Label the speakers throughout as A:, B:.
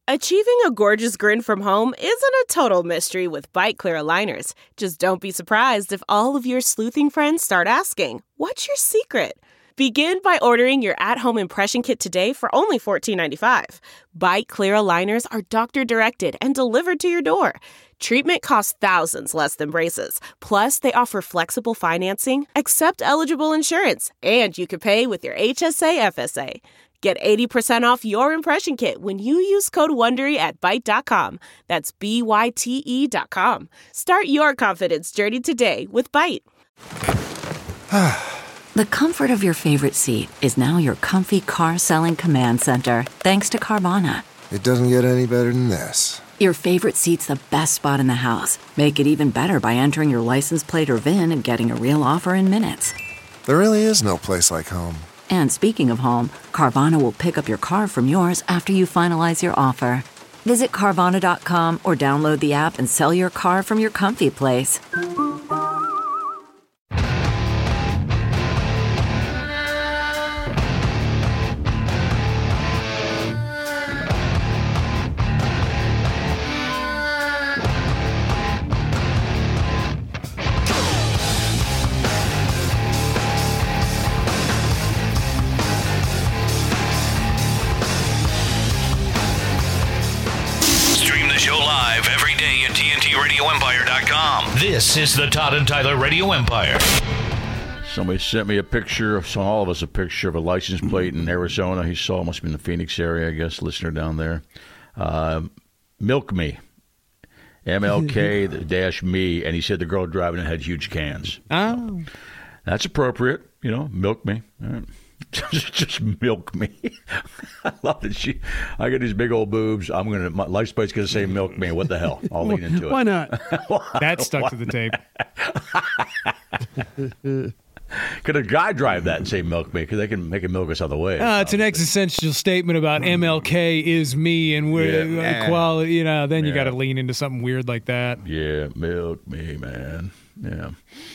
A: Achieving a gorgeous grin from home isn't a total mystery with Byte Clear aligners. Just don't be surprised if all of your sleuthing friends start asking, "What's your secret?" Begin by ordering your at-home impression kit today for only $14.95. Byte Clear aligners are doctor-directed and delivered to your door. Treatment costs thousands less than braces. Plus, they offer flexible financing, accept eligible insurance, and you can pay with your HSA FSA. Get 80% off your impression kit when you use code WONDERY at Byte.com. That's BYTE.com. Start your confidence journey today with Byte.
B: The comfort of your favorite seat is now your comfy car-selling command center, thanks to Carvana.
C: It doesn't get any better than this.
B: Your favorite seat's the best spot in the house. Make it even better by entering your license plate or VIN and getting a real offer in minutes.
C: There really is no place like home.
B: And speaking of home, Carvana will pick up your car from yours after you finalize your offer. Visit Carvana.com or download the app and sell your car from your comfy place.
D: TNTRadioEmpire.com. This is the Todd and Tyler Radio Empire.
E: Somebody sent me a picture, sent all of us a picture of a license plate in Arizona. He saw, must be in the Phoenix area, I guess, listener down there. Milk Me. MLK-me. And he said the girl driving it had huge cans.
F: Oh.
E: That's appropriate. You know, milk me. All right. Just milk me. I love it. I got these big old boobs. My life plate's gonna say milk me. What the hell? I'll lean into it.
F: Why not? That stuck to the tape.
E: Could a guy drive that and say milk me? Because they can make it milk us other way.
F: It's an existential statement about MLK is me and we're equality. You know, then you got to lean into something weird like that.
E: Yeah, milk me, man. Yeah.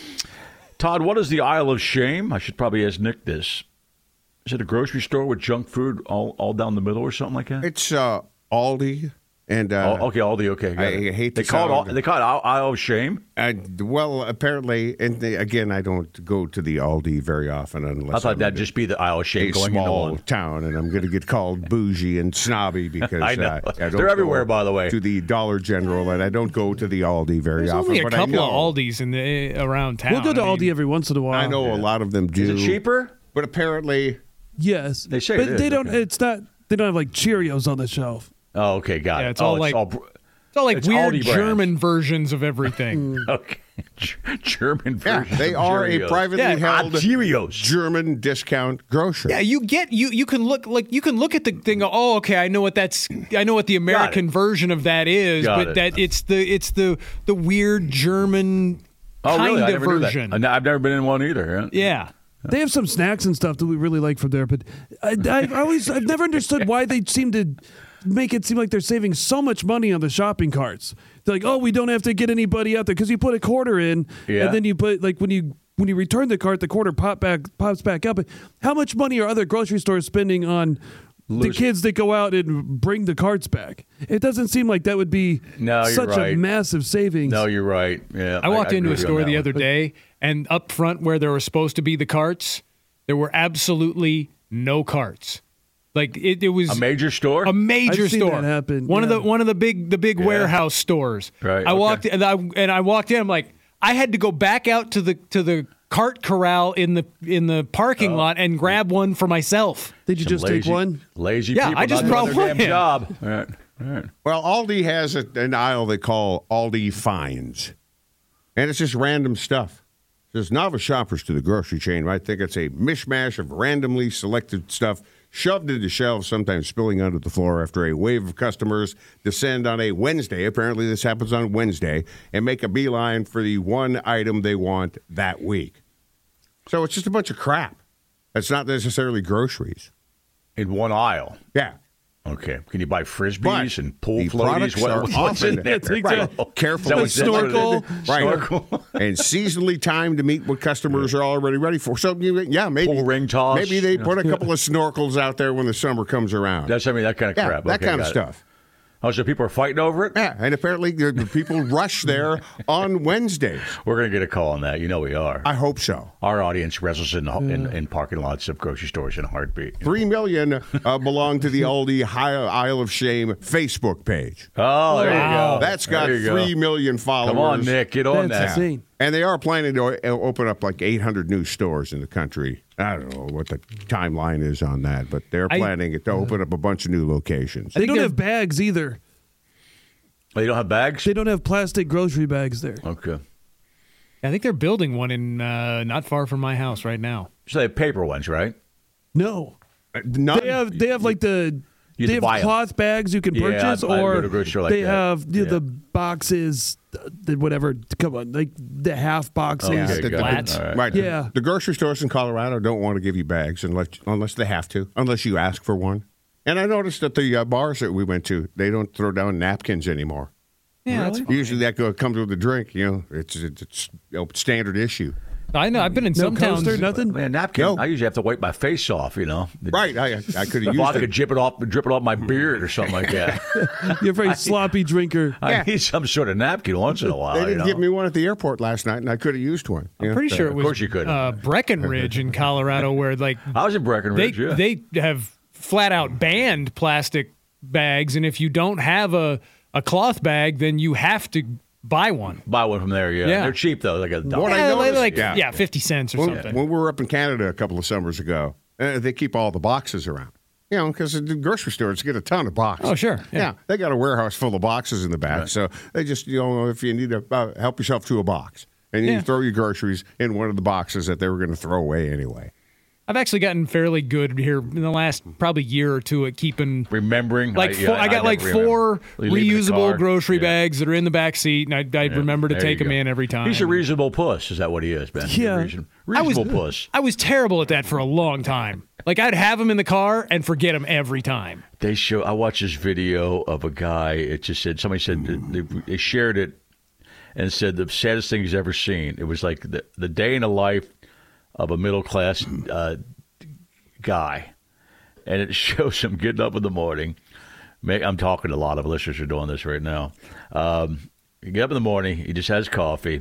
E: Todd, what is the Isle of Shame? I should probably ask Nick this. Is it a grocery store with junk food all down the middle or something like that?
G: It's Aldi. And
E: okay, Aldi. Okay,
G: I hate
E: they call it Isle of Shame.
G: Well, apparently, and again, I don't go to the Aldi very often unless
E: I thought that'd just be the Isle of Shame
G: a
E: going
G: small
E: into
G: town, and I'm going to get called bougie and snobby because
E: I know
G: I don't
E: they're everywhere. By the way,
G: to the Dollar General, and I don't go to the Aldi very often.
F: There's only a couple of Aldis around town.
H: We'll go to Aldi every once in a while.
G: I know a lot of them do.
E: Is it cheaper?
G: But apparently,
H: yes,
E: they say.
H: But
E: it is.
H: they don't.
E: Okay.
H: It's not. They don't have like Cheerios on the shelf.
E: Oh, okay, got it.
F: It's all like
E: it's
F: weird
E: Aldi
F: German versions of everything.
E: Okay, German versions.
G: Yeah, they are
E: Cheerios.
G: a privately held
E: Cheerios.
G: German discount grocery.
F: Yeah, you can look at the thing. Oh, okay, I know what the American version of that is, it's the weird German kind of version.
E: I've never been in one either.
F: Yeah.
H: They have some snacks and stuff that we really like from there, but I've never understood why they seem to make it seem like they're saving so much money on the shopping carts. They're like, oh, we don't have to get anybody out there because you put a quarter in, and then you put like when you return the cart, the quarter pops back up. How much money are other grocery stores spending on the kids that go out and bring the carts back? It doesn't seem like that would be such a massive savings.
E: No, you're right. Yeah,
F: I walked into a store the other day, and up front where there were supposed to be the carts, there were absolutely no carts. Like it was
E: a major store.
F: A major
H: I've seen
F: store.
H: that happen.
F: One of the big warehouse stores.
E: Right.
F: I walked and I walked in. I'm like, I had to go back out to the cart corral in the parking lot and grab one for myself.
H: Did you take one?
E: Lazy
F: people.
E: I just brought one. Damn job. All right.
G: Well, Aldi has an aisle they call Aldi Finds, and it's just random stuff. As novice shoppers to the grocery chain might think it's a mishmash of randomly selected stuff shoved into shelves, sometimes spilling onto the floor after a wave of customers descend on a Wednesday. Apparently, this happens on Wednesday, and make a beeline for the one item they want that week. So it's just a bunch of crap. That's not necessarily groceries.
E: In one aisle.
G: Yeah.
E: Okay. Can you buy Frisbees and pool floaties?
G: Products are
E: what's in there?
G: Right. Carefully
H: snorkel.
G: Right. And seasonally timed to meet what customers are already ready for. So, maybe.
E: Pool ring toss.
G: Maybe they put a couple of snorkels out there when the summer comes around.
E: That kind of crap.
G: That kind of stuff.
E: Oh, so people are fighting over it?
G: Yeah, and apparently the people rush there on Wednesdays.
E: We're going to get a call on that. You know we are.
G: I hope so.
E: Our audience wrestles in parking lots of grocery stores in a heartbeat.
G: 3 million belong to the Aldi Isle of Shame Facebook page.
E: Oh, there you go.
G: That's got 3 million followers.
E: Come on, Nick, get on
H: That's
E: that.
H: insane.
G: And they are planning to open up like 800 new stores in the country. I don't know what the timeline is on that, but they're planning to open up a bunch of new locations.
H: They don't have bags either.
E: They don't have bags?
H: They don't have plastic grocery bags there.
E: Okay.
F: I think they're building one in not far from my house right now.
E: So they have paper ones, right?
H: No.
G: None.
H: They have like the
E: You
H: they
E: have to
H: have
E: buy 'em.
H: cloth bags you can
E: Yeah,
H: purchase,
E: I'd go
H: or
E: to a grocery store like
H: they
E: that.
H: have
E: Yeah.
H: the boxes, whatever. Come on, like the half boxes.
E: Okay,
G: the-
E: got it. All right.
G: Right.
H: Yeah.
G: The grocery stores in Colorado don't want to give you bags unless they have to, unless you ask for one. And I noticed that the bars that we went to, they don't throw down napkins anymore.
F: Yeah, that's fine.
G: Usually that comes with a drink. It's a standard issue.
F: I know. I've been in
H: No
F: some towns.
H: coaster, nothing.
E: Man, napkin.
G: No.
E: I usually have to wipe my face off,
G: Right. I could have
E: Well, I
G: used
E: could
G: it.
E: drip it off my beard or something like that.
H: You're a very sloppy drinker.
E: I need some sort of napkin once in a while.
G: They didn't give me one at the airport last night, and I could have used one.
F: I'm pretty sure it was
E: Of course you could.
F: Breckenridge in Colorado, where like
E: I was in Breckenridge.
F: they have flat out banned plastic bags, and if you don't have a cloth bag, then you have to buy one.
E: Buy one from there, yeah.
F: Yeah.
E: They're cheap though, like $1.
G: What I noticed-
F: like 50 cents or something.
G: When we were up in Canada a couple of summers ago, they keep all the boxes around. Because the grocery stores get a ton of boxes.
F: Oh, sure.
G: Yeah. They got a warehouse full of boxes in the back.
E: Right.
G: So they just, if you need to help yourself to a box. And you
F: Yeah.
G: throw your groceries in one of the boxes that they were going to throw away anyway.
F: I've actually gotten fairly good here in the last probably year or two at keeping
E: Remembering.
F: I got like
E: never remember.
F: 4
E: You leave in the car.
F: reusable grocery
E: Yeah.
F: bags that are in the back seat, and I remember to
E: There
F: take
E: you
F: them
E: go.
F: in every time.
E: He's a reasonable puss. Is that what he is, Ben?
H: Yeah.
E: Reasonable puss.
F: I was terrible at that for a long time. Like I'd have them in the car and forget them every time.
E: I watched this video of a guy. It just said, somebody said they shared it and said the saddest thing he's ever seen. It was like the day in the life of a middle class guy, and it shows him getting up in the morning. I'm talking to a lot of listeners who are doing this right now. You get up in the morning, he just has coffee.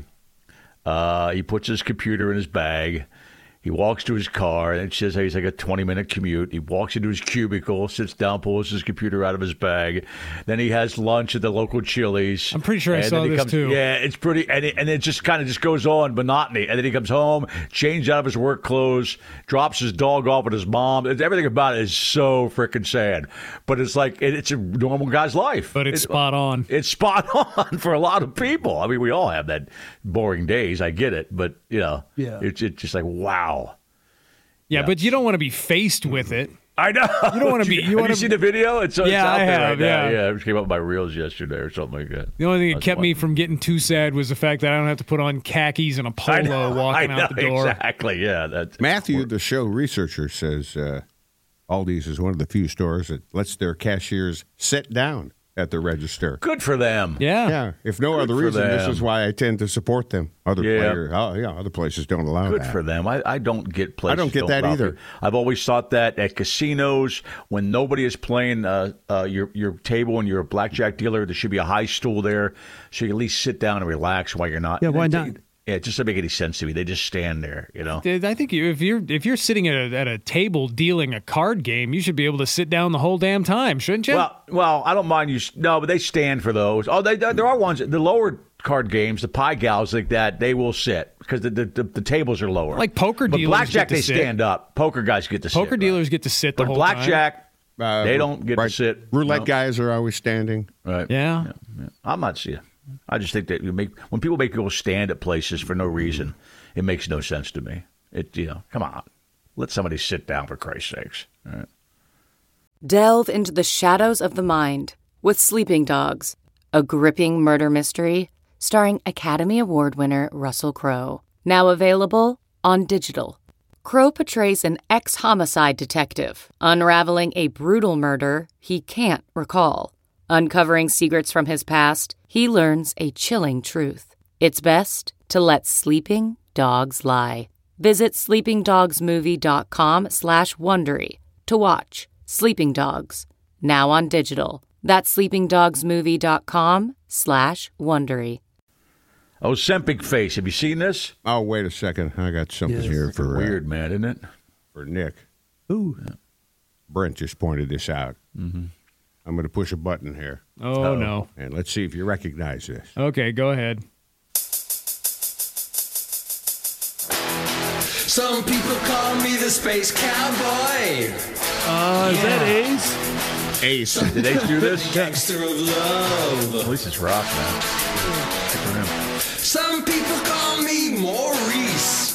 E: He puts his computer in his bag. He walks to his car, and it says he's like a 20-minute commute. He walks into his cubicle, sits down, pulls his computer out of his bag. Then he has lunch at the local Chili's.
F: I'm pretty sure I
E: And
F: saw
E: then he
F: this
E: comes,
F: too.
E: Yeah, it's pretty, and it just kind of just goes on, monotony. And then he comes home, changes out of his work clothes, drops his dog off with his mom. Everything about it is so freaking sad. But it's like, it's a normal guy's life.
F: But it's spot on.
E: It's spot on for a lot of people. I mean, we all have that boring days. I get it. But,
H: Yeah.
E: it's just like, wow.
F: Yeah, but you don't want to be faced with it.
E: I know.
F: You don't want to be.
E: Have you seen the video? It's out
F: Yeah, I
E: there
F: have,
E: right now.
F: yeah.
E: It just came up by Reels yesterday or something like that.
F: The only thing that
E: That's
F: kept me
E: funny.
F: from getting too sad was the fact that I don't have to put on khakis and a
E: I
F: polo
E: know,
F: walking
E: I know,
F: out the door.
E: Exactly. Yeah. That's
G: Matthew, the show researcher, says Aldi's is one of the few stores that lets their cashiers sit down at the register.
E: good for them.
F: Yeah.
G: Yeah, if no other
E: for
G: reason, this
E: them.
G: is why I tend to support them. Other other places don't allow
E: Good
G: that.
E: for them. I don't get places.
G: I don't get that
E: allow
G: either.
E: it. I've always thought that at casinos, when nobody is playing your table and you're a blackjack dealer, there should be a high stool there, so you at least sit down and relax while you're not.
H: Yeah, why not?
E: Yeah, it just doesn't make any sense to me. They just stand there,
F: I think if you're sitting at a table dealing a card game, you should be able to sit down the whole damn time, shouldn't you?
E: Well, I don't mind you. No, but they stand for those. Oh, there are ones. The lower card games, the pie gals like that, they will sit because the tables are lower.
F: Like poker
E: but
F: dealers
E: blackjack,
F: get to
E: they
F: sit.
E: stand up. Poker guys get to sit.
F: Poker dealers get to sit the
E: But
F: whole
E: blackjack,
F: time.
E: they don't get to sit.
G: Roulette
E: No.
G: guys are always standing.
E: Right.
F: Yeah.
E: I'm not seeing. I just think that when people make people stand at places for no reason, it makes no sense to me. Come on, let somebody sit down for Christ's sakes. All right.
I: Delve into the shadows of the mind with Sleeping Dogs, a gripping murder mystery starring Academy Award winner Russell Crowe. Now available on digital. Crowe portrays an ex-homicide detective unraveling a brutal murder he can't recall. Uncovering secrets from his past, he learns a chilling truth. It's best to let sleeping dogs lie. Visit sleepingdogsmovie.com/Wondery to watch Sleeping Dogs, now on digital. That's sleepingdogsmovie.com/Wondery.
E: Oh, Ozempic face. Have you seen this?
G: Oh, wait a second. I got something here for
E: weird, man, isn't it?
G: For Nick.
H: Ooh.
G: Yeah. Brent just pointed this out.
E: Mm-hmm.
G: I'm going to push a button here.
F: Oh, no.
G: And let's see if you recognize this.
F: Okay, go ahead.
J: Some people call me the space cowboy.
H: Is that Ace?
G: Ace.
E: Did Ace do this?
J: Gangster of love.
E: At least it's rock, man. Good for him.
J: Some people call me Maurice.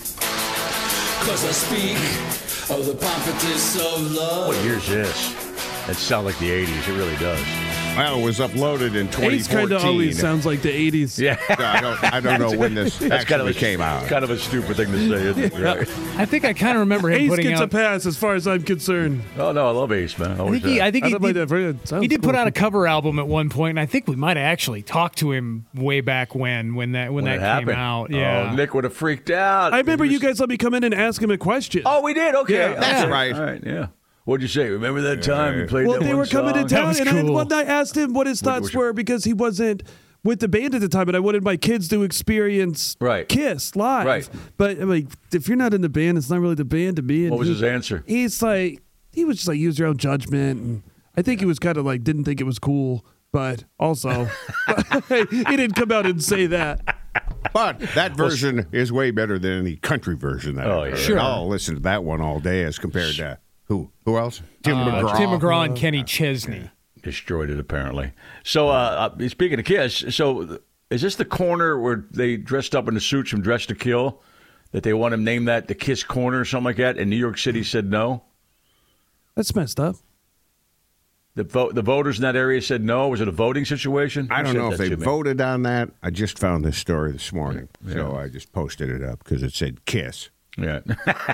J: 'Cause I speak of the pompatus of love.
E: What year's this? It sounds like the 80s. It really does.
G: Well, it was uploaded in 2014.
H: Ace kind of always sounds like the 80s.
E: Yeah.
G: I don't know when this actually came out.
E: Kind of a stupid thing to say, isn't it? Right.
F: I think I kind of remember him
H: Ace
F: putting
H: gets
F: out...
H: a pass as far as I'm concerned.
E: Oh, no, I love Ace, man.
F: I think he did put out a
H: cool.
F: cover album at one point, and I think we might have actually talked to him way back when that
E: happened.
F: came out. Yeah,
E: Oh, Nick would have freaked out.
H: I remember you guys let me come in and ask him a question.
E: Oh, we did? Okay.
H: Yeah.
G: That's right.
E: All right, yeah. What'd you say? Remember that time you played
H: Well,
E: that
H: they
E: one
H: were coming
E: song?
H: to town, and
F: cool.
H: one night I asked him what his thoughts were because he wasn't with the band at the time, and I wanted my kids to experience Kiss live.
E: Right.
H: But I'm like, if you're not in the band, it's not really the band to be in.
E: What was his answer?
H: He was just like, use your own judgment. And I think he was kind of like, didn't think it was cool, but also, he didn't come out and say that.
G: But that version is way better than any country version. That I've heard.
F: Sure.
G: I'll listen to that one all day as compared to who else? Tim McGraw.
F: Tim McGraw and Kenny Chesney.
E: Destroyed it, apparently. So, speaking of Kiss, so is this the corner where they dressed up in the suits from Dressed to Kill? That they want to name that the Kiss Corner or something like that? And New York City said no?
H: That's messed up.
E: The voters in that area said no? Was it a voting situation?
G: I don't know if they voted on that. I just found this story this morning, so I just posted it up because it said Kiss.
E: Yeah.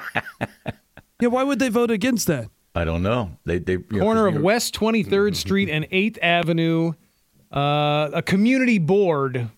H: Yeah, why would they vote against that?
E: I don't know. They
F: Corner of West 23rd Street and 8th Avenue. A community board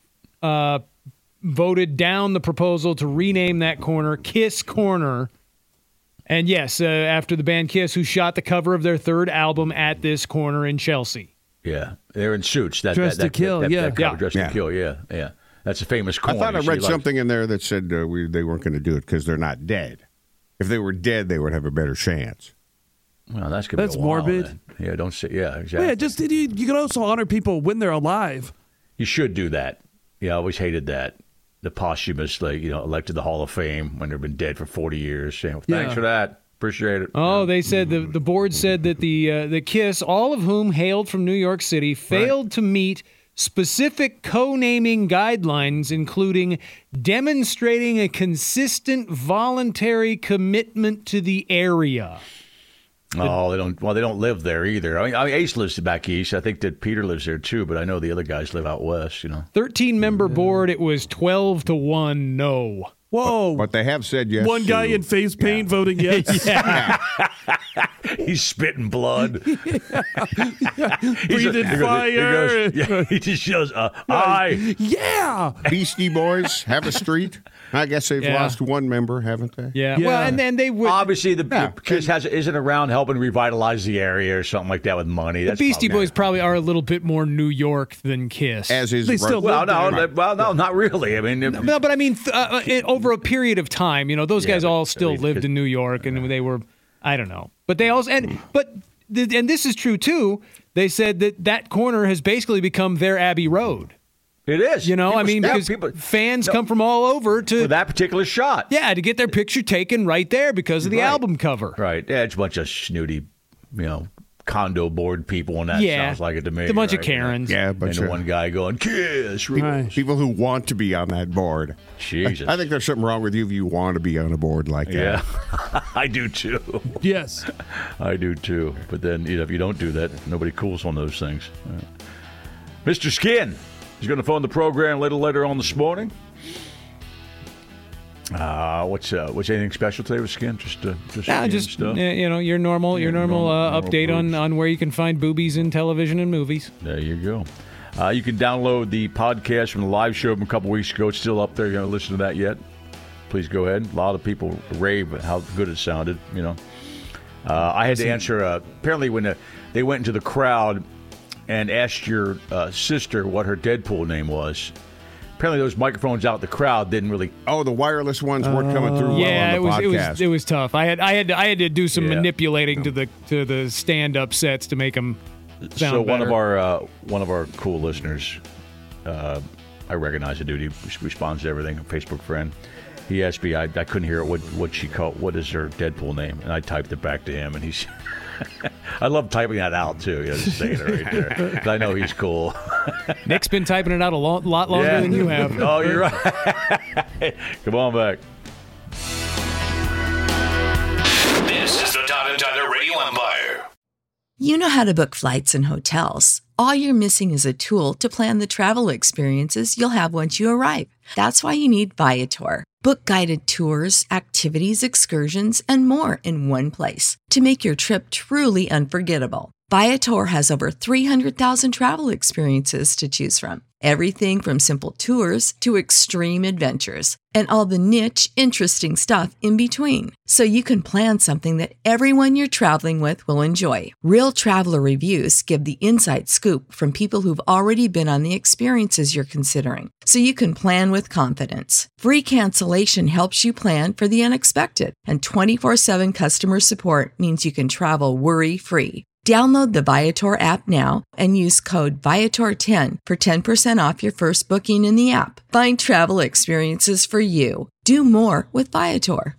F: voted down the proposal to rename that corner Kiss Corner. And yes, after the band Kiss, who shot the cover of their third album at this corner in Chelsea.
E: Yeah, they're in suits.
H: Dressed to Kill,
E: That cover, Dressed to Kill, yeah. That's a famous corner.
G: I thought I read something in there that said they weren't going to do it because they're not dead. If they were dead, they would have a better chance.
E: Well, that's gonna be a while,
H: morbid.
E: then. Yeah, don't say. Yeah, exactly.
H: Well, yeah, just you can also honor people when they're alive.
E: You should do that. Yeah, I always hated that. The posthumous, elected to the Hall of Fame when they've been dead for 40 years. Saying, thanks for that. Appreciate it.
F: Oh, they said the board said that the Kiss, all of whom hailed from New York City, failed to meet specific co-naming guidelines, including demonstrating a consistent voluntary commitment to the area.
E: Oh, they don't. Well, they don't live there either. I mean, Ace lives back east. I think that Peter lives there too, but I know the other guys live out west.
F: 13-member board. It was 12-1. No.
H: Whoa!
G: But they have said yes.
H: One guy in face paint voting yes.
E: He's spitting blood.
H: Breathing fire.
E: He just shows I.
H: Yeah.
G: Beastie Boys have a street. I guess they've lost one member, haven't they?
F: Yeah. Well, and then they would
E: obviously the Kiss isn't around helping revitalize the area or something like that with money.
F: The Beastie Boys probably are a little bit more New York than Kiss.
G: As is
H: they still
E: no, not really. I mean,
F: no, but I mean over a period of time, those guys all still lived in New York, and they were, I don't know, but they also and this is true too. They said that corner has basically become their Abbey Road.
E: It is.
F: Because fans come from all over for
E: that particular shot.
F: Yeah, to get their picture taken right there because of the album cover.
E: Right. Yeah, it's a bunch of snooty, condo board people, and that sounds like it to me.
F: It's a bunch of Karens.
G: Yeah, but
E: and one guy going, Kiss.
H: Right.
G: People who want to be on that board.
E: Jesus.
G: I think there's something wrong with you if you want to be on a board like that.
E: Yeah, I do too.
H: Yes.
E: I do too. But then, if you don't do that, nobody cools on those things. Mr. Skin. He's going to phone the program a little later on this morning. What's anything special today with Skin? Just stuff.
F: Your normal update on where you can find boobies in television and movies.
E: There you go. You can download the podcast from the live show from a couple weeks ago. It's still up there. You haven't listened to that yet? Please go ahead. A lot of people rave at how good it sounded. I had to answer. Apparently, when they went into the crowd and asked your sister what her Deadpool name was. Apparently, those microphones out in the crowd didn't really.
G: Oh, the wireless ones weren't coming through well on the podcast.
F: It was tough. I had to do some manipulating to the stand-up sets to make them sound
E: so
F: better.
E: one of our cool listeners, I recognize the dude. He responds to everything. A Facebook friend. He asked me. I couldn't hear it. What she called? What is her Deadpool name? And I typed it back to him, and he's. I love typing that out too. Just saying it right there. 'Cause I know he's cool.
F: Nick's been typing it out a lot longer than you have.
E: Oh, you're right. Come on back.
D: This is the Todd and Tyler Radio Empire.
K: You know how to book flights and hotels. All you're missing is a tool to plan the travel experiences you'll have once you arrive. That's why you need Viator. Book guided tours, activities, excursions, and more in one place to make your trip truly unforgettable. Viator has over 300,000 travel experiences to choose from. Everything from simple tours to extreme adventures and all the niche, interesting stuff in between. So you can plan something that everyone you're traveling with will enjoy. Real traveler reviews give the inside scoop from people who've already been on the experiences you're considering. So you can plan with confidence. Free cancellation helps you plan for the unexpected. And 24/7 customer support means you can travel worry-free. Download the Viator app now and use code Viator10 for 10% off your first booking in the app. Find travel experiences for you. Do more with Viator.